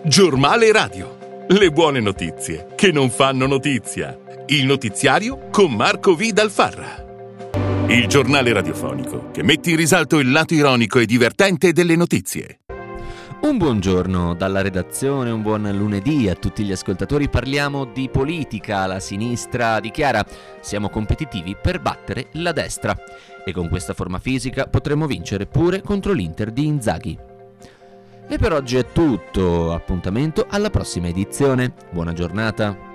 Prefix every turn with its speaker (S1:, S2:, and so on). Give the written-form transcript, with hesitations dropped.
S1: Giornale Radio. Le buone notizie che non fanno notizia. Il notiziario con Marco V. Dal Farra. Il giornale radiofonico che mette in risalto il lato ironico e divertente delle notizie.
S2: Un buongiorno dalla redazione, un buon lunedì a tutti gli ascoltatori. Parliamo di politica. La sinistra dichiara: siamo competitivi per battere la destra. E con questa forma fisica potremo vincere pure contro l'Inter di Inzaghi. E per oggi è tutto. Appuntamento alla prossima edizione. Buona giornata.